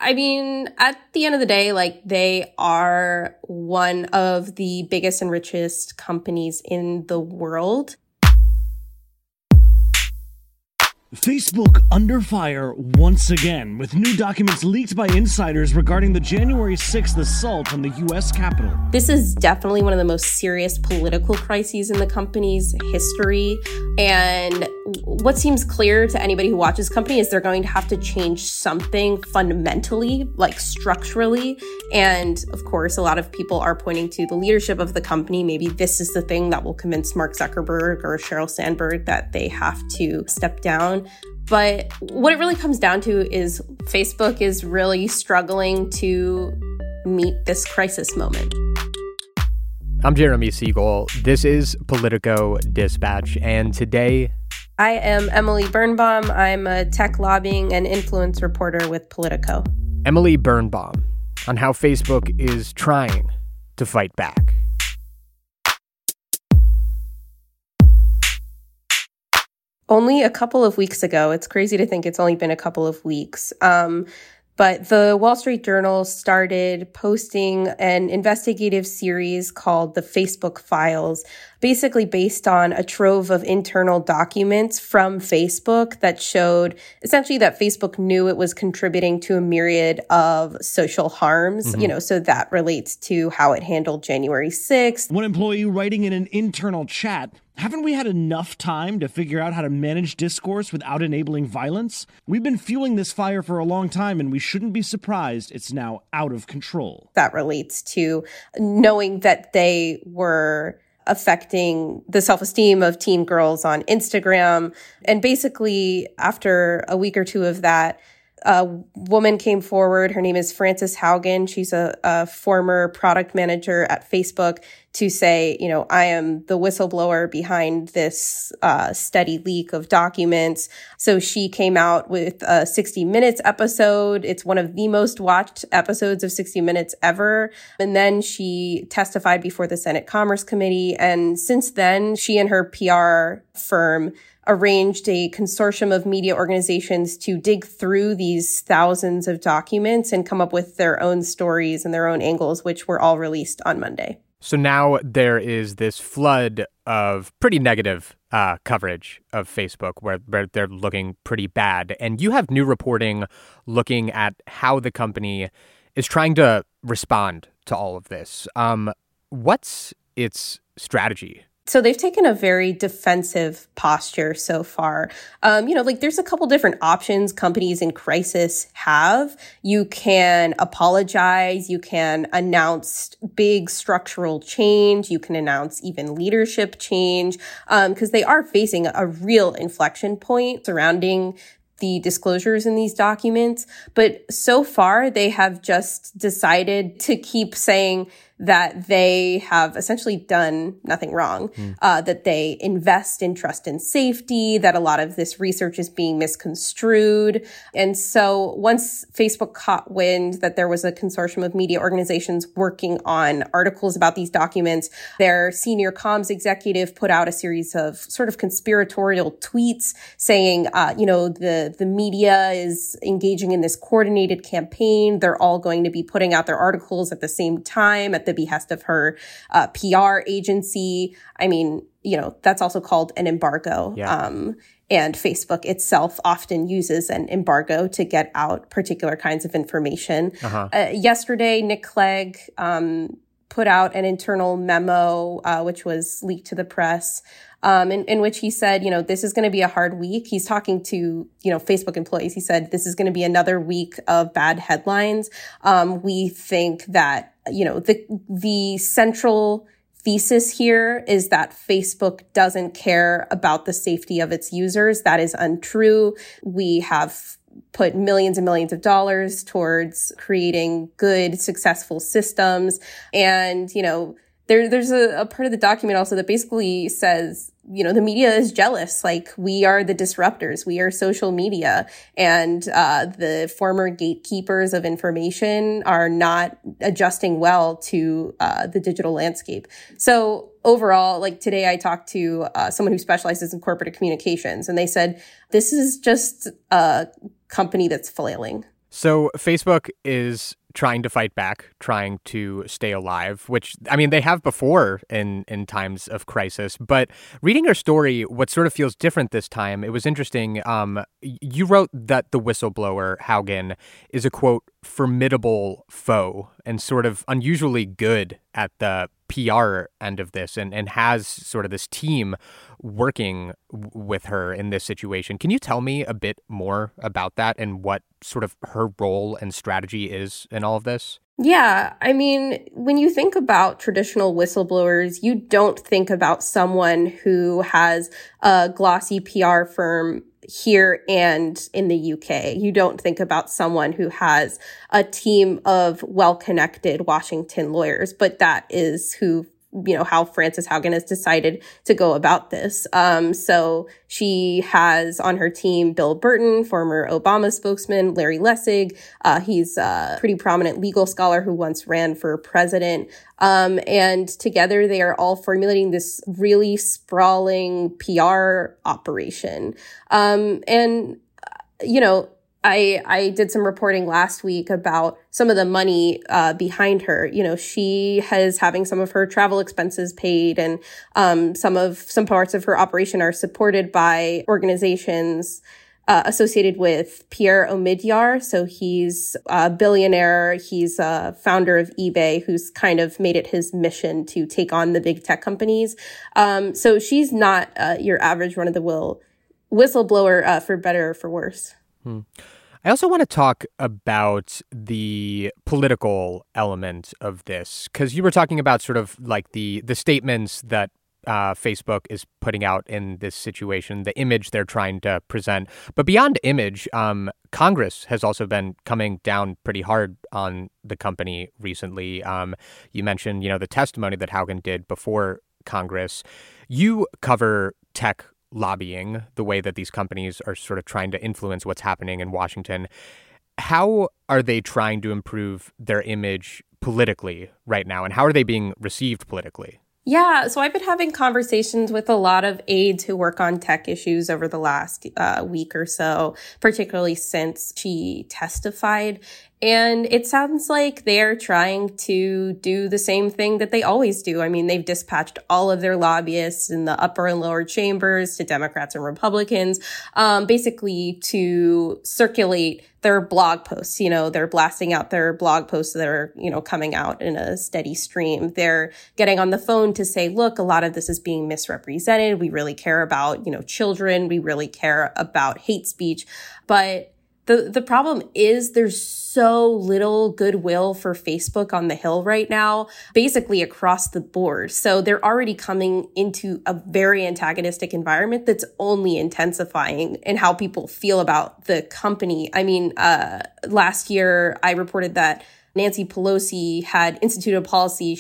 I mean, at the end of the day, like, they are one of the biggest and richest companies in the world. Facebook under fire once again, with new documents leaked by insiders regarding the January 6th assault on the U.S. Capitol. This is definitely one of the most serious political crises in the company's history. And what seems clear to anybody who watches the company is they're going to have to change something fundamentally, like structurally. And of course, a lot of people are pointing to the leadership of the company. Maybe this is the thing that will convince Mark Zuckerberg or Sheryl Sandberg that they have to step down. But what it really comes down to is Facebook is really struggling to meet this crisis moment. I'm Jeremy Siegel. This is Politico Dispatch, and today I am Emily Birnbaum. I'm a tech lobbying and influence reporter with Politico. Emily Birnbaum on how Facebook is trying to fight back. Only a couple of weeks ago, it's crazy to think it's only been a couple of weeks, but the Wall Street Journal started posting an investigative series called The Facebook Files, basically based on a trove of internal documents from Facebook that showed essentially that Facebook knew it was contributing to a myriad of social harms, so that relates to how it handled January 6th. One employee writing in an internal chat, "Haven't we had enough time to figure out how to manage discourse without enabling violence? We've been fueling this fire for a long time, and we shouldn't be surprised it's now out of control." That relates to knowing that they were affecting the self-esteem of teen girls on Instagram. And basically, after a week or two of that, a woman came forward. Her name is Frances Haugen. She's a former product manager at Facebook, to say, I am the whistleblower behind this steady leak of documents. So she came out with a 60 Minutes episode. It's one of the most watched episodes of 60 Minutes ever. And then she testified before the Senate Commerce Committee. And since then, she and her PR firm arranged a consortium of media organizations to dig through these thousands of documents and come up with their own stories and their own angles, which were all released on Monday. So now there is this flood of pretty negative coverage of Facebook where they're looking pretty bad. And you have new reporting looking at how the company is trying to respond to all of this. What's its strategy? So they've taken a very defensive posture so far. There's a couple different options companies in crisis have. You can apologize. You can announce big structural change. You can announce even leadership change, because they are facing a real inflection point surrounding the disclosures in these documents. But so far, they have just decided to keep saying that they have essentially done nothing wrong, that they invest in trust and safety, that a lot of this research is being misconstrued. And so once Facebook caught wind that there was a consortium of media organizations working on articles about these documents, their senior comms executive put out a series of sort of conspiratorial tweets saying, the media is engaging in this coordinated campaign. They're all going to be putting out their articles at the same time at the behest of her PR agency. I mean, that's also called an embargo. Yeah. And Facebook itself often uses an embargo to get out particular kinds of information. Yesterday, Nick Clegg put out an internal memo, which was leaked to the press, in which he said, this is going to be a hard week. He's talking to, Facebook employees. He said, this is going to be another week of bad headlines. We think that, the central thesis here is that Facebook doesn't care about the safety of its users. That is untrue. We have put millions and millions of dollars towards creating good, successful systems. And, there's a part of the document also that basically says, the media is jealous. Like, we are the disruptors. We are social media. And the former gatekeepers of information are not adjusting well to the digital landscape. So overall, like today I talked to someone who specializes in corporate communications, and they said, this is just a company that's flailing. So Facebook is trying to fight back, trying to stay alive, which, I mean, they have before in times of crisis. But reading your story, what sort of feels different this time, it was interesting. You wrote that the whistleblower, Haugen, is a, quote, formidable foe and sort of unusually good at the PR end of this and has sort of this team working with her in this situation. Can you tell me a bit more about that and what sort of her role and strategy is in all of this? Yeah, I mean, when you think about traditional whistleblowers, you don't think about someone who has a glossy PR firm here and in the UK. You don't think about someone who has a team of well-connected Washington lawyers, but that is who, how Frances Haugen has decided to go about this. So she has on her team Bill Burton, former Obama spokesman, Larry Lessig. He's a pretty prominent legal scholar who once ran for president. And together they are all formulating this really sprawling PR operation. I did some reporting last week about some of the money behind her. She is having some of her travel expenses paid, and some parts of her operation are supported by organizations associated with Pierre Omidyar. So he's a billionaire. He's a founder of eBay, who's kind of made it his mission to take on the big tech companies. So she's not your average run-of-the-mill whistleblower, for better or for worse. I also want to talk about the political element of this, because you were talking about sort of like the statements that Facebook is putting out in this situation, the image they're trying to present. But beyond image, Congress has also been coming down pretty hard on the company recently. You mentioned, the testimony that Haugen did before Congress. You cover tech lobbying, the way that these companies are sort of trying to influence what's happening in Washington. How are they trying to improve their image politically right now, and how are they being received politically? Yeah, so I've been having conversations with a lot of aides who work on tech issues over the last week or so, particularly since she testified. And it sounds like they're trying to do the same thing that they always do. I mean, they've dispatched all of their lobbyists in the upper and lower chambers to Democrats and Republicans, basically to circulate their blog posts. They're blasting out their blog posts that are, coming out in a steady stream. They're getting on the phone to say, look, a lot of this is being misrepresented. We really care about, children. We really care about hate speech. But the problem is there's so little goodwill for Facebook on the Hill right now, basically across the board. So they're already coming into a very antagonistic environment that's only intensifying in how people feel about the company. I mean, last year I reported that Nancy Pelosi had instituted a policy.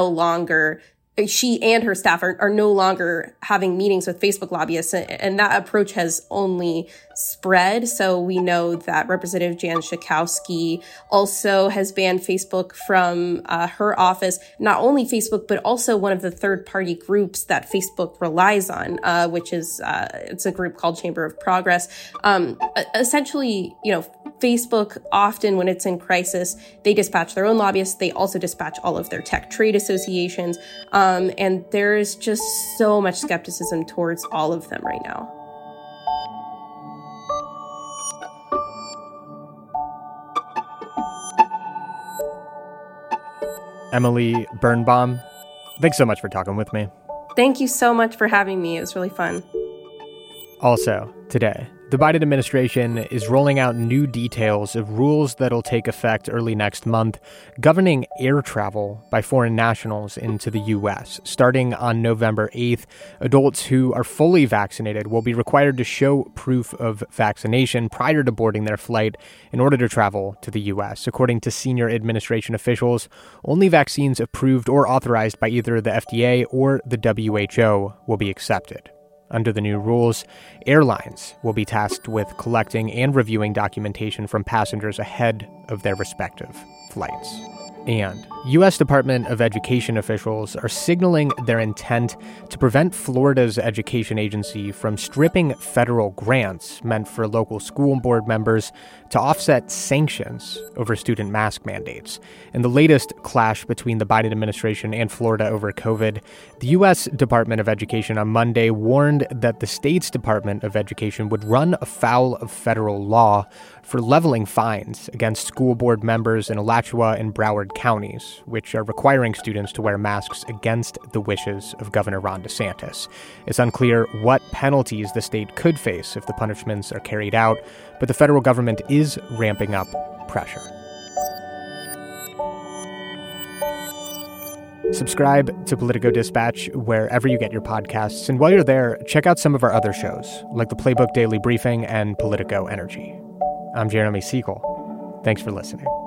She and her staff are no longer having meetings with Facebook lobbyists, and that approach has only spread. So we know that Representative Jan Schakowsky also has banned Facebook from her office, not only Facebook, but also one of the third-party groups that Facebook relies on, which is it's a group called Chamber of Progress. Essentially, Facebook often, when it's in crisis, they dispatch their own lobbyists. They also dispatch all of their tech trade associations. And there's just so much skepticism towards all of them right now. Emily Birnbaum, thanks so much for talking with me. Thank you so much for having me. It was really fun. Also, today, the Biden administration is rolling out new details of rules that'll take effect early next month, governing air travel by foreign nationals into the U.S. Starting on November 8th, adults who are fully vaccinated will be required to show proof of vaccination prior to boarding their flight in order to travel to the U.S. According to senior administration officials, only vaccines approved or authorized by either the FDA or the WHO will be accepted. Under the new rules, airlines will be tasked with collecting and reviewing documentation from passengers ahead of their respective flights. and U.S. Department of Education officials are signaling their intent to prevent Florida's education agency from stripping federal grants meant for local school board members to offset sanctions over student mask mandates. In the latest clash between the Biden administration and Florida over COVID, the U.S. Department of Education on Monday warned that the state's Department of Education would run afoul of federal law for leveling fines against school board members in Alachua and Broward counties, which are requiring students to wear masks against the wishes of Governor Ron DeSantis. It's unclear what penalties the state could face if the punishments are carried out, but the federal government is ramping up pressure. Subscribe to Politico Dispatch wherever you get your podcasts, and while you're there, check out some of our other shows, like the Playbook Daily Briefing and Politico Energy. I'm Jeremy Siegel. Thanks for listening.